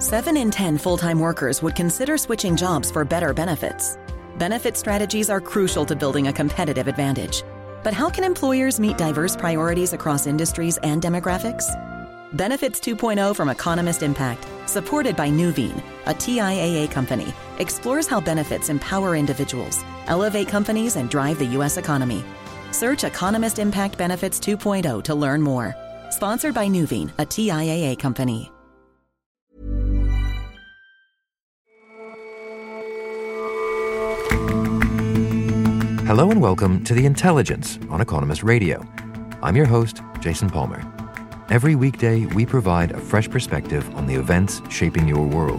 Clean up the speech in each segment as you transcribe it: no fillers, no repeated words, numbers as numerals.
7 in 10 full-time workers would consider switching jobs for better benefits. Benefit strategies are crucial to building a competitive advantage. But how can employers meet diverse priorities across industries and demographics? Benefits 2.0 from Economist Impact, supported by Nuveen, a TIAA company, explores how benefits empower individuals, elevate companies, and drive the U.S. economy. Search Economist Impact Benefits 2.0 to learn more. Sponsored by Nuveen, a TIAA company. Hello and welcome to The Intelligence on Economist Radio. I'm your host, Jason Palmer. Every weekday, we provide a fresh perspective on the events shaping your world.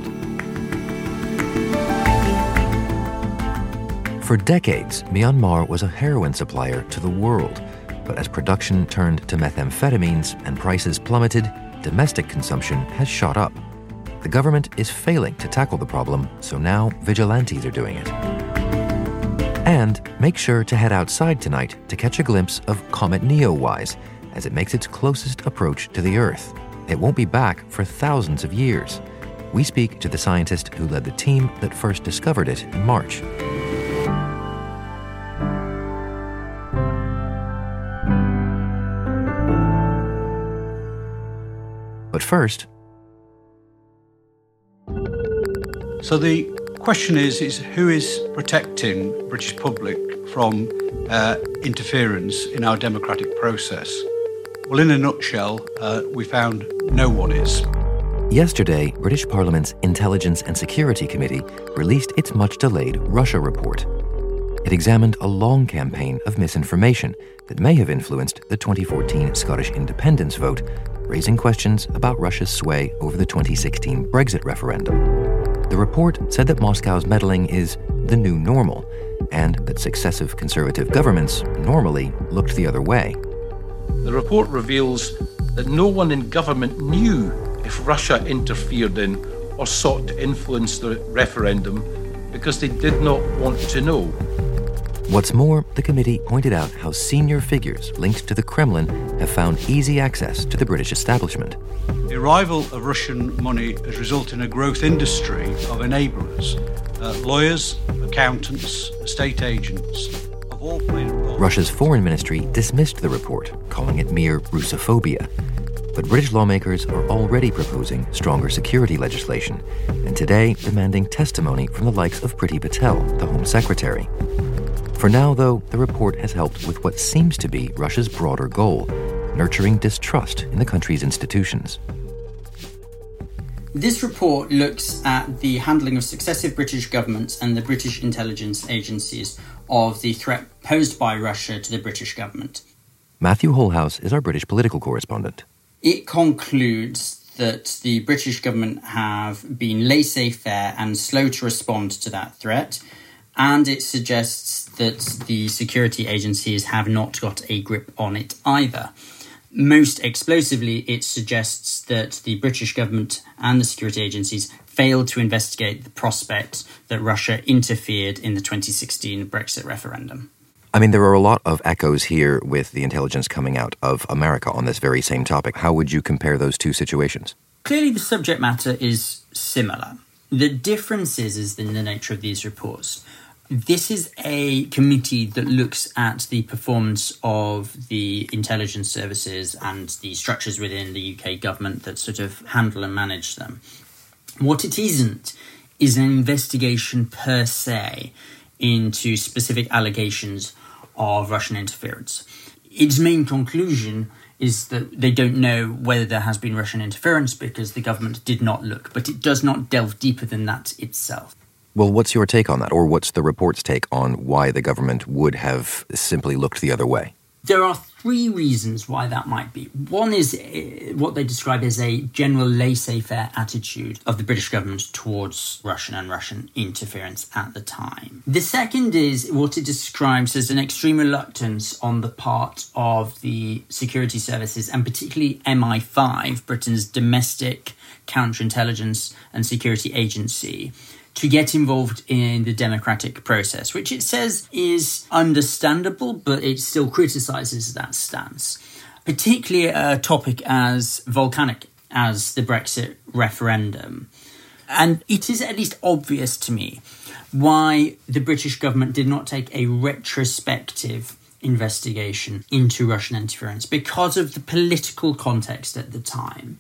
For decades, Myanmar was a heroin supplier to the world. But as production turned to methamphetamines and prices plummeted, domestic consumption has shot up. The government is failing to tackle the problem, so now vigilantes are doing it. And make sure to head outside tonight to catch a glimpse of Comet Neowise as it makes its closest approach to the Earth. It won't be back for thousands of years. We speak to the scientist who led the team that first discovered it in March. But first... So the question is who is protecting the British public from interference in our democratic process? Well, in a nutshell, we found no one is. Yesterday, British Parliament's Intelligence and Security Committee released its much-delayed Russia report. It examined a long campaign of misinformation that may have influenced the 2014 Scottish independence vote, raising questions about Russia's sway over the 2016 Brexit referendum. The report said that Moscow's meddling is the new normal, and that successive conservative governments normally looked the other way. The report reveals that no one in government knew if Russia interfered in or sought to influence the referendum because they did not want to know. What's more, the committee pointed out how senior figures linked to the Kremlin have found easy access to the British establishment. The arrival of Russian money has resulted in a growth industry of enablers, lawyers, accountants, estate agents, have all played a role. Russia's foreign ministry dismissed the report, calling it mere Russophobia. But British lawmakers are already proposing stronger security legislation, and today demanding testimony from the likes of Priti Patel, the Home Secretary. For now, though, the report has helped with what seems to be Russia's broader goal, nurturing distrust in the country's institutions. This report looks at the handling of successive British governments and the British intelligence agencies of the threat posed by Russia to the British government. Matthew Holhouse is our British political correspondent. It concludes that the British government have been laissez-faire and slow to respond to that threat, and it suggests that the security agencies have not got a grip on it either. Most explosively, it suggests that the British government and the security agencies failed to investigate the prospect that Russia interfered in the 2016 Brexit referendum. I mean, there are a lot of echoes here with the intelligence coming out of America on this very same topic. How would you compare those two situations? Clearly, the subject matter is similar. The difference is in the nature of these reports. This is a committee that looks at the performance of the intelligence services and the structures within the UK government that sort of handle and manage them. What it isn't is an investigation per se into specific allegations of Russian interference. Its main conclusion is that they don't know whether there has been Russian interference because the government did not look, but it does not delve deeper than that itself. Well, what's your take on that, or what's the report's take on why the government would have simply looked the other way? There are three reasons why that might be. One is what they describe as a general laissez-faire attitude of the British government towards Russian and Russian interference at the time. The second is what it describes as an extreme reluctance on the part of the security services, and particularly MI5, Britain's domestic counterintelligence and security agency, to get involved in the democratic process, which it says is understandable, but it still criticises that stance. Particularly a topic as volcanic as the Brexit referendum. And it is at least obvious to me why the British government did not take a retrospective investigation into Russian interference, because of the political context at the time.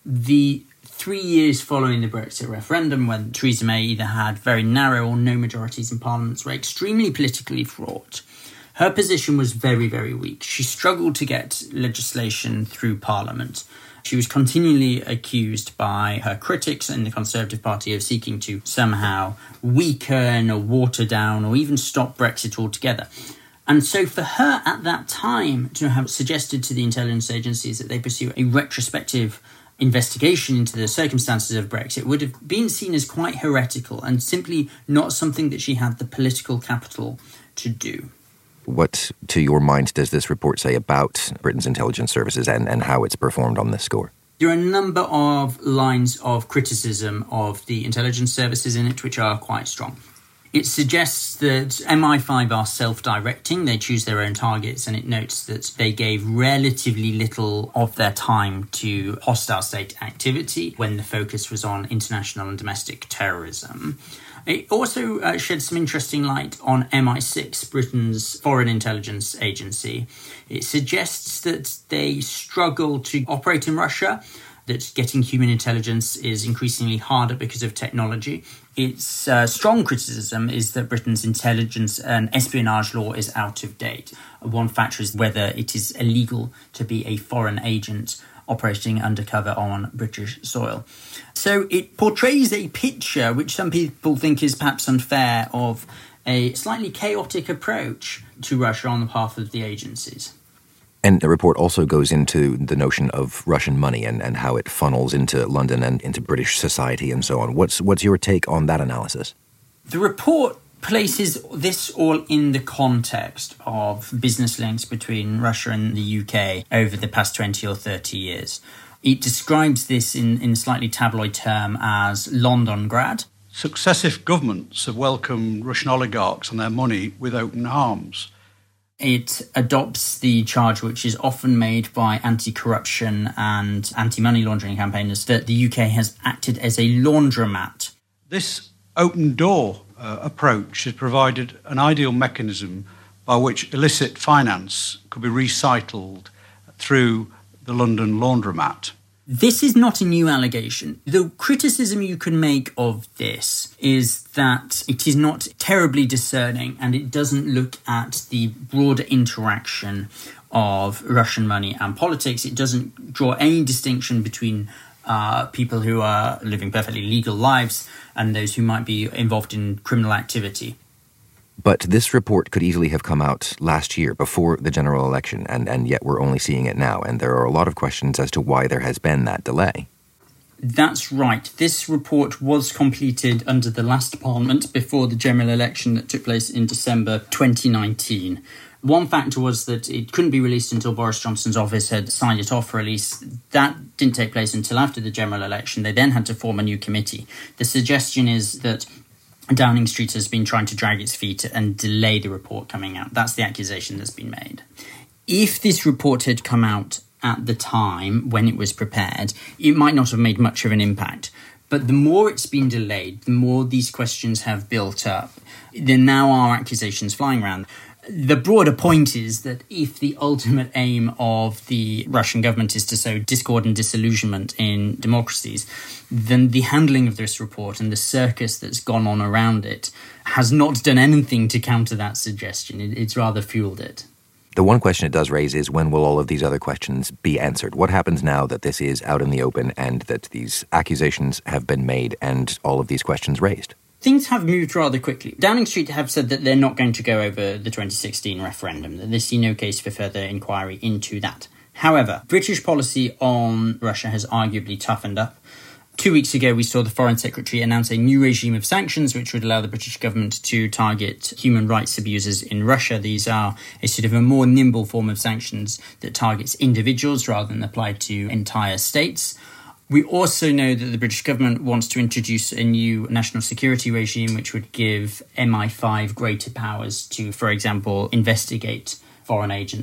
The 3 years following the Brexit referendum, when Theresa May either had very narrow or no majorities in parliaments, were extremely politically fraught. Her position was very, very weak. She struggled to get legislation through Parliament. She was continually accused by her critics in the Conservative Party of seeking to somehow weaken or water down or even stop Brexit altogether. And so for her at that time to have suggested to the intelligence agencies that they pursue a retrospective investigation into the circumstances of Brexit would have been seen as quite heretical and simply not something that she had the political capital to do. What, to your mind, does this report say about Britain's intelligence services and how it's performed on this score? There are a number of lines of criticism of the intelligence services in it which are quite strong. It suggests that MI5 are self-directing, they choose their own targets, and it notes that they gave relatively little of their time to hostile state activity when the focus was on international and domestic terrorism. It also sheds some interesting light on MI6, Britain's foreign intelligence agency. It suggests that they struggle to operate in Russia, that getting human intelligence is increasingly harder because of technology. Its strong criticism is that Britain's intelligence and espionage law is out of date. One factor is whether it is illegal to be a foreign agent operating undercover on British soil. So it portrays a picture which some people think is perhaps unfair of a slightly chaotic approach to Russia on the part of the agencies. And the report also goes into the notion of Russian money and how it funnels into London and into British society and so on. What's your take on that analysis? The report places this all in the context of business links between Russia and the UK over the past 20 or 30 years. It describes this in a slightly tabloid term as Londongrad. Successive governments have welcomed Russian oligarchs and their money with open arms. It adopts the charge which is often made by anti-corruption and anti-money laundering campaigners that the UK has acted as a laundromat. This open door approach has provided an ideal mechanism by which illicit finance could be recycled through the London laundromat. This is not a new allegation. The criticism you can make of this is that it is not terribly discerning and it doesn't look at the broader interaction of Russian money and politics. It doesn't draw any distinction between people who are living perfectly legal lives and those who might be involved in criminal activity. But this report could easily have come out last year before the general election, and yet we're only seeing it now. And there are a lot of questions as to why there has been that delay. That's right. This report was completed under the last Parliament before the general election that took place in December 2019. One factor was that it couldn't be released until Boris Johnson's office had signed it off for release. That didn't take place until after the general election. They then had to form a new committee. The suggestion is that Downing Street has been trying to drag its feet and delay the report coming out. That's the accusation that's been made. If this report had come out at the time when it was prepared, it might not have made much of an impact. But the more it's been delayed, the more these questions have built up. There now are accusations flying around. The broader point is that if the ultimate aim of the Russian government is to sow discord and disillusionment in democracies, then the handling of this report and the circus that's gone on around it has not done anything to counter that suggestion. It's rather fueled it. The one question it does raise is, when will all of these other questions be answered? What happens now that this is out in the open and that these accusations have been made and all of these questions raised? Things have moved rather quickly. Downing Street have said that they're not going to go over the 2016 referendum, that they see no case for further inquiry into that. However, British policy on Russia has arguably toughened up. 2 weeks ago, we saw the Foreign Secretary announce a new regime of sanctions which would allow the British government to target human rights abusers in Russia. These are a sort of a more nimble form of sanctions that targets individuals rather than applied to entire states. We also know that the British government wants to introduce a new national security regime which would give MI5 greater powers to, for example, investigate foreign agents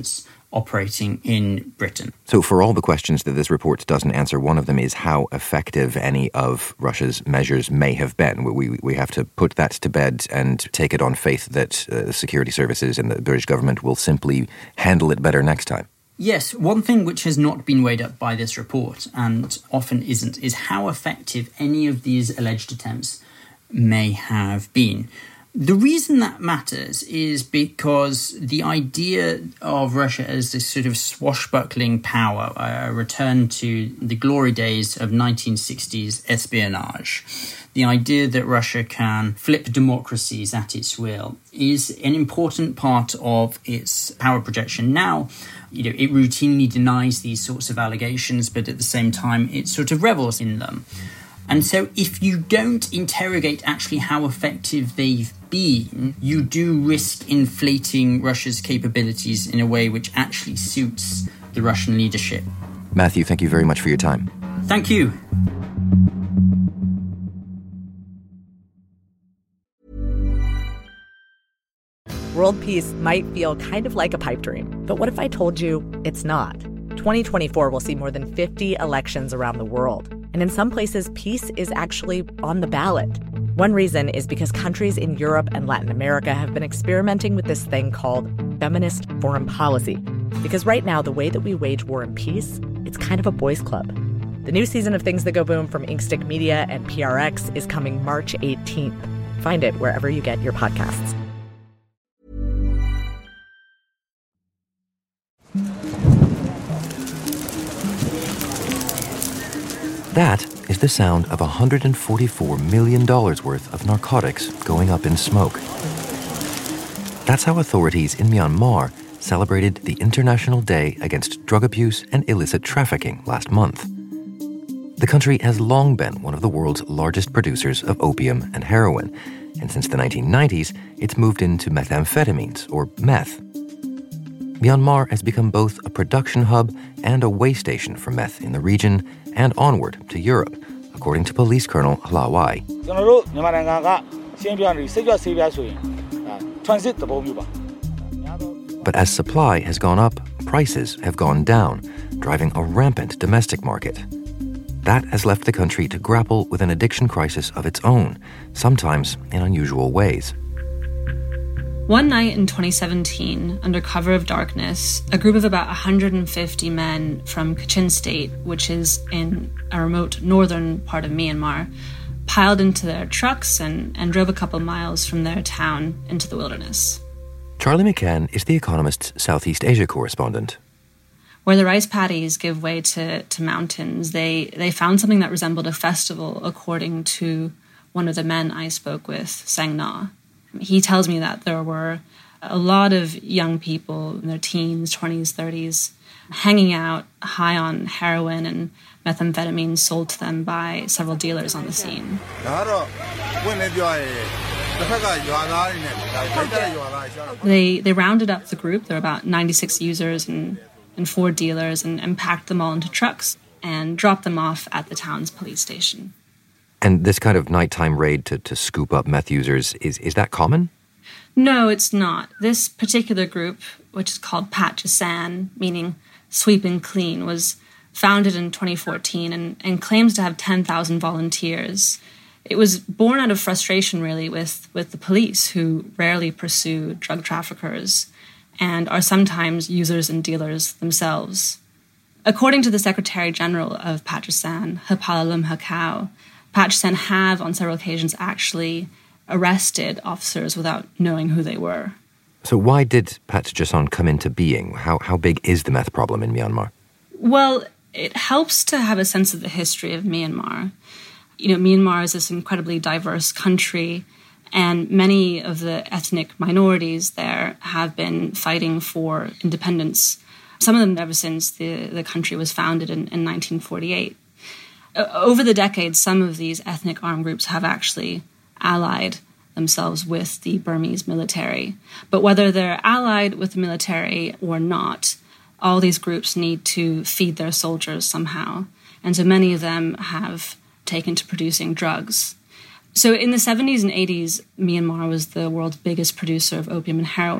operating in Britain. So for all the questions that this report doesn't answer, one of them is how effective any of Russia's measures may have been. We have to put that to bed and take it on faith that security services and the British government will simply handle it better next time. Yes, one thing which has not been weighed up by this report, and often isn't, is how effective any of these alleged attempts may have been. The reason that matters is because the idea of Russia as this sort of swashbuckling power, a return to the glory days of 1960s espionage, the idea that Russia can flip democracies at its will, is an important part of its power projection now. It routinely denies these sorts of allegations, but at the same time, it sort of revels in them. And so if you don't interrogate actually how effective they've been, you do risk inflating Russia's capabilities in a way which actually suits the Russian leadership. Matthew, thank you very much for your time. Thank you. World peace might feel kind of like a pipe dream, but what if I told you it's not? 2024 will see more than 50 elections around the world. And in some places, peace is actually on the ballot. One reason is because countries in Europe and Latin America have been experimenting with this thing called feminist foreign policy. Because right now, the way that we wage war and peace, it's kind of a boys' club. The new season of Things That Go Boom from Inkstick Media and PRX is coming March 18th. Find it wherever you get your podcasts. That is the sound of $144 million worth of narcotics going up in smoke. That's how authorities in Myanmar celebrated the International Day Against Drug Abuse and Illicit Trafficking last month. The country has long been one of the world's largest producers of opium and heroin, and since the 1990s, it's moved into methamphetamines, or meth. Myanmar has become both a production hub and a way station for meth in the region and onward to Europe, according to Police Colonel Hlawai. But as supply has gone up, prices have gone down, driving a rampant domestic market. That has left the country to grapple with an addiction crisis of its own, sometimes in unusual ways. One night in 2017, under cover of darkness, a group of about 150 men from Kachin State, which is in a remote northern part of Myanmar, piled into their trucks and drove a couple miles from their town into the wilderness. Charlie McCann is The Economist's Southeast Asia correspondent. Where the rice paddies give way to mountains, they found something that resembled a festival, according to one of the men I spoke with, Sang Na. He tells me that there were a lot of young people in their teens, 20s, 30s, hanging out high on heroin and methamphetamine sold to them by several dealers on the scene. They rounded up the group. There were about 96 users and 4 dealers and packed them all into trucks and dropped them off at the town's police station. And this kind of nighttime raid to scoop up meth users, is that common? No, it's not. This particular group, which is called Pat Jasan, meaning sweep and clean, was founded in 2014 and claims to have 10,000 volunteers. It was born out of frustration, really, with the police, who rarely pursue drug traffickers and are sometimes users and dealers themselves. According to the Secretary General of Pat Jasan, Hapalalum Hakau, Pat Jasan have, on several occasions, actually arrested officers without knowing who they were. So why did Pat Jasan come into being? How big is the meth problem in Myanmar? Well, it helps to have a sense of the history of Myanmar. Myanmar is this incredibly diverse country, and many of the ethnic minorities there have been fighting for independence, some of them ever since the country was founded in 1948. Over the decades, some of these ethnic armed groups have actually allied themselves with the Burmese military. But whether they're allied with the military or not, all these groups need to feed their soldiers somehow. And so many of them have taken to producing drugs. So in the 70s and 80s, Myanmar was the world's biggest producer of opium and heroin.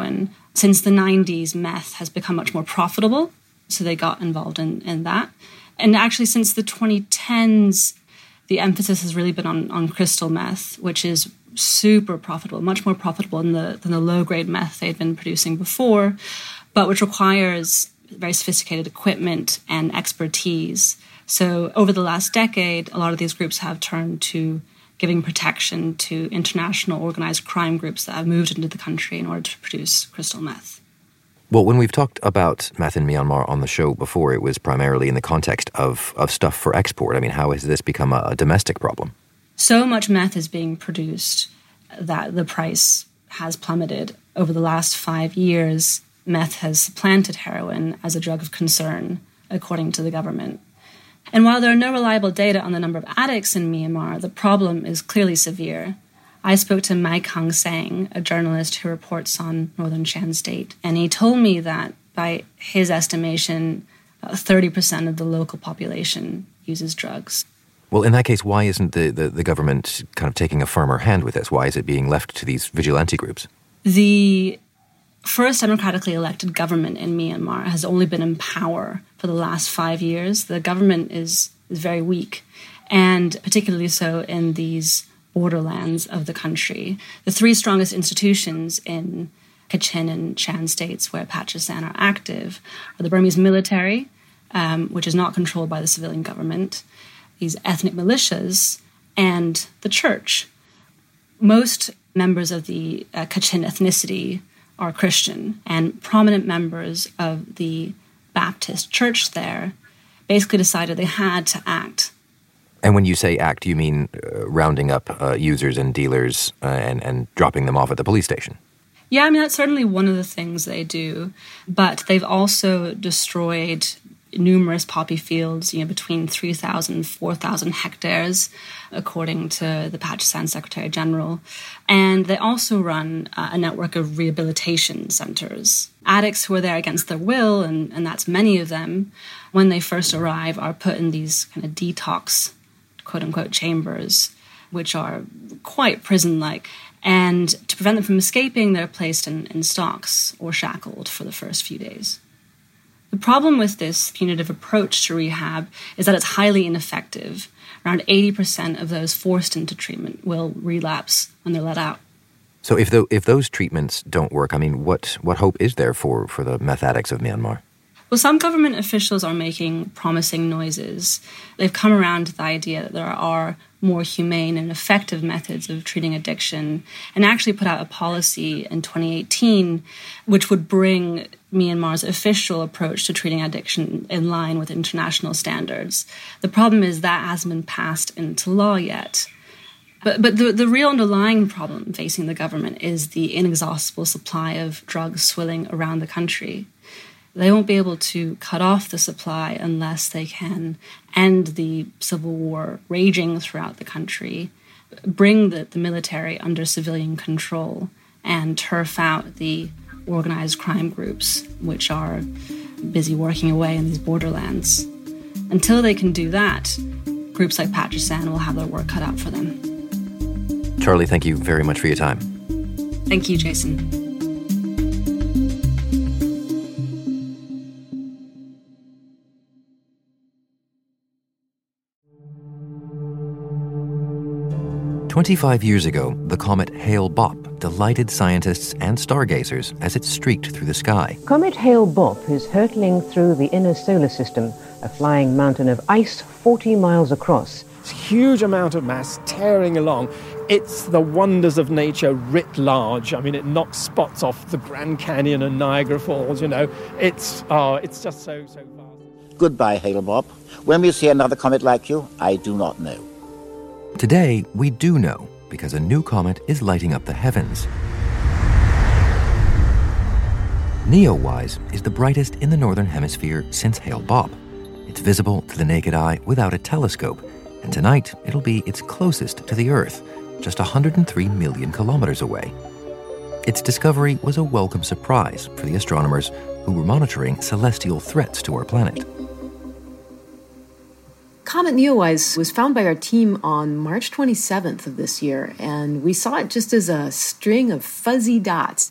Since the 90s, meth has become much more profitable, so they got involved in that. And actually, since the 2010s, the emphasis has really been on crystal meth, which is super profitable, much more profitable than the low-grade meth they'd been producing before, but which requires very sophisticated equipment and expertise. So over the last decade, a lot of these groups have turned to giving protection to international organized crime groups that have moved into the country in order to produce crystal meth. Well, when we've talked about meth in Myanmar on the show before, it was primarily in the context of stuff for export. I mean, how has this become a domestic problem? So much meth is being produced that the price has plummeted. Over the last 5 years, meth has supplanted heroin as a drug of concern, according to the government. And while there are no reliable data on the number of addicts in Myanmar, the problem is clearly severe. I spoke to Mai Kang Sang, a journalist who reports on northern Shan State, and he told me that by his estimation, 30% of the local population uses drugs. Well, in that case, why isn't the government kind of taking a firmer hand with this? Why is it being left to these vigilante groups? The first democratically elected government in Myanmar has only been in power for the last 5 years. The government is very weak, and particularly so in these borderlands of the country. The three strongest institutions in Kachin and Shan states where Pachisan are active are the Burmese military, which is not controlled by the civilian government, these ethnic militias, and the church. Most members of the Kachin ethnicity are Christian, and prominent members of the Baptist church there basically decided they had to act. And when you say act, you mean rounding up users and dealers and dropping them off at the police station? Yeah, I mean, that's certainly one of the things they do. But they've also destroyed numerous poppy fields, between 3,000 and 4,000 hectares, according to the Pachisan Secretary General. And they also run a network of rehabilitation centers. Addicts who are there against their will, and that's many of them, when they first arrive, are put in these kind of detox, quote-unquote, chambers, which are quite prison-like. And to prevent them from escaping, they're placed in stocks or shackled for the first few days. The problem with this punitive approach to rehab is that it's highly ineffective. Around 80% of those forced into treatment will relapse when they're let out. So if those treatments don't work, I mean, what hope is there for the meth addicts of Myanmar? Well, some government officials are making promising noises. They've come around to the idea that there are more humane and effective methods of treating addiction, and actually put out a policy in 2018 which would bring Myanmar's official approach to treating addiction in line with international standards. The problem is that hasn't been passed into law yet. But the real underlying problem facing the government is the inexhaustible supply of drugs swilling around the country. They won't be able to cut off the supply unless they can end the civil war raging throughout the country, bring the military under civilian control, and turf out the organized crime groups, which are busy working away in these borderlands. Until they can do that, groups like Pachisan will have their work cut out for them. Charlie, thank you very much for your time. Thank you, Jason. "25 years ago, the comet Hale-Bopp delighted scientists and stargazers as it streaked through the sky. Comet Hale-Bopp is hurtling through the inner solar system, a flying mountain of ice 40 miles across. It's a huge amount of mass tearing along. It's the wonders of nature writ large. I mean, it knocks spots off the Grand Canyon and Niagara Falls, It's just so fast. Goodbye, Hale-Bopp. When we see another comet like you, I do not know. Today, we do know, because a new comet is lighting up the heavens. Neowise is the brightest in the northern hemisphere since Hale-Bopp. It's visible to the naked eye without a telescope, and tonight it'll be its closest to the Earth, just 103 million kilometers away. Its discovery was a welcome surprise for the astronomers who were monitoring celestial threats to our planet. Comet Neowise was found by our team on March 27th of this year, and we saw it just as a string of fuzzy dots.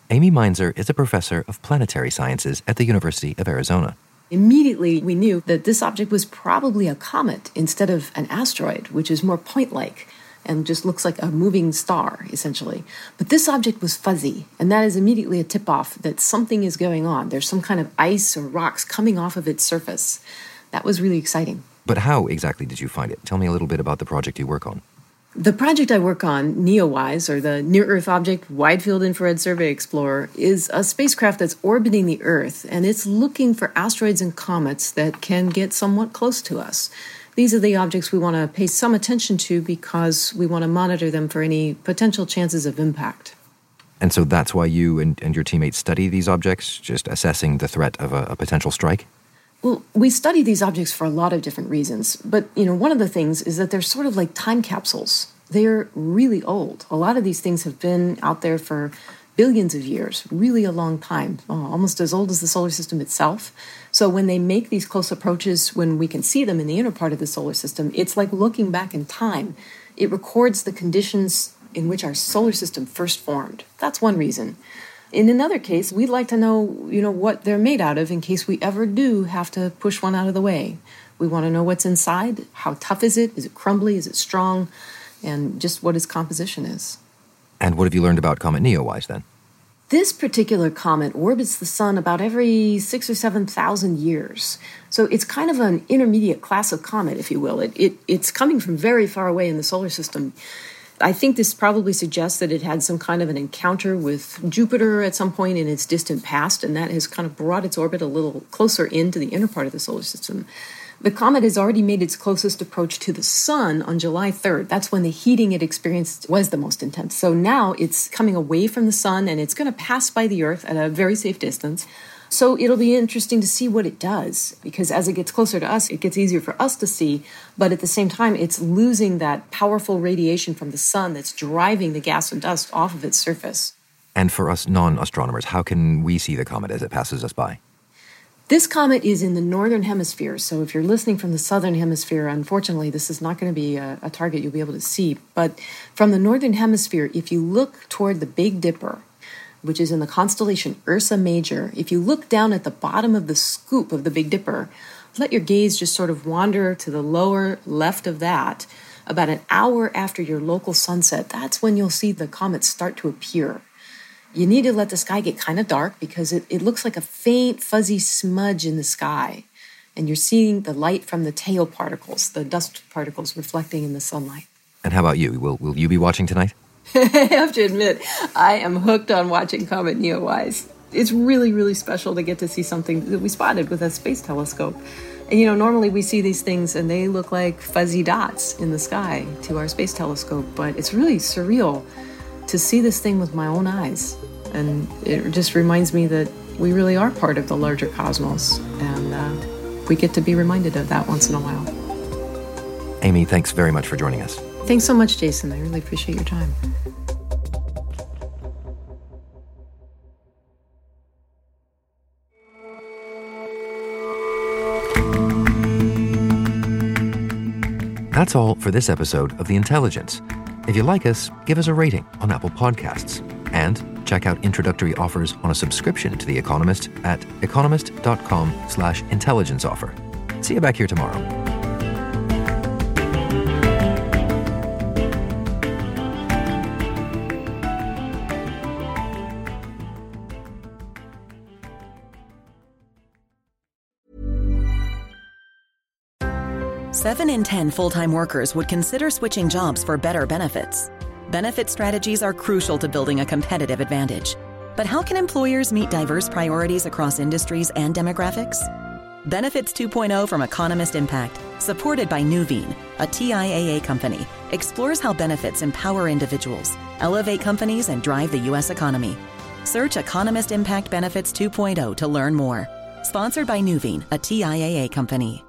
Amy Mainzer is a professor of planetary sciences at the University of Arizona. Immediately, we knew that this object was probably a comet instead of an asteroid, which is more point-like and just looks like a moving star, essentially. But this object was fuzzy, and that is immediately a tip-off that something is going on. There's some kind of ice or rocks coming off of its surface. That was really exciting. But how exactly did you find it? Tell me a little bit about the project you work on. The project I work on, NEOWISE, or the Near-Earth Object Wide Field Infrared Survey Explorer, is a spacecraft that's orbiting the Earth, and it's looking for asteroids and comets that can get somewhat close to us. These are the objects we want to pay some attention to because we want to monitor them for any potential chances of impact. And so that's why you and your teammates study these objects, just assessing the threat of a potential strike? Well, we study these objects for a lot of different reasons. But, one of the things is that they're sort of like time capsules. They're really old. A lot of these things have been out there for billions of years, really a long time, almost as old as the solar system itself. So when they make these close approaches, when we can see them in the inner part of the solar system, it's like looking back in time. It records the conditions in which our solar system first formed. That's one reason. In another case, we'd like to know, what they're made out of in case we ever do have to push one out of the way. We want to know what's inside. How tough is it? Is it crumbly? Is it strong? And just what its composition is. And what have you learned about Comet NEOWISE then? This particular comet orbits the sun about every 6,000 or 7,000 years. So it's kind of an intermediate class of comet, if you will. It's coming from very far away in the solar system. I think this probably suggests that it had some kind of an encounter with Jupiter at some point in its distant past, and that has kind of brought its orbit a little closer into the inner part of the solar system. The comet has already made its closest approach to the sun on July 3rd. That's when the heating it experienced was the most intense. So now it's coming away from the sun, and it's going to pass by the Earth at a very safe distance. So it'll be interesting to see what it does, because as it gets closer to us, it gets easier for us to see. But at the same time, it's losing that powerful radiation from the sun that's driving the gas and dust off of its surface. And for us non-astronomers, how can we see the comet as it passes us by? This comet is in the northern hemisphere, so if you're listening from the southern hemisphere, unfortunately, this is not going to be a target you'll be able to see. But from the northern hemisphere, if you look toward the Big Dipper, which is in the constellation Ursa Major, if you look down at the bottom of the scoop of the Big Dipper, let your gaze just sort of wander to the lower left of that. About an hour after your local sunset, that's when you'll see the comet start to appear. You need to let the sky get kind of dark because it looks like a faint, fuzzy smudge in the sky. And you're seeing the light from the tail particles, the dust particles reflecting in the sunlight. And how about you? Will you be watching tonight? I have to admit, I am hooked on watching Comet NEOWISE. It's really, really special to get to see something that we spotted with a space telescope. And, normally we see these things and they look like fuzzy dots in the sky to our space telescope. But it's really surreal to see this thing with my own eyes. And it just reminds me that we really are part of the larger cosmos. And we get to be reminded of that once in a while. Amy, thanks very much for joining us. Thanks so much, Jason. I really appreciate your time. That's all for this episode of The Intelligence. If you like us, give us a rating on Apple Podcasts. And check out introductory offers on a subscription to The Economist at economist.com/intelligence offer. See you back here tomorrow. Seven in 10 full-time workers would consider switching jobs for better benefits. Benefit strategies are crucial to building a competitive advantage. But how can employers meet diverse priorities across industries and demographics? Benefits 2.0 from Economist Impact, supported by Nuveen, a TIAA company, explores how benefits empower individuals, elevate companies, and drive the U.S. economy. Search Economist Impact Benefits 2.0 to learn more. Sponsored by Nuveen, a TIAA company.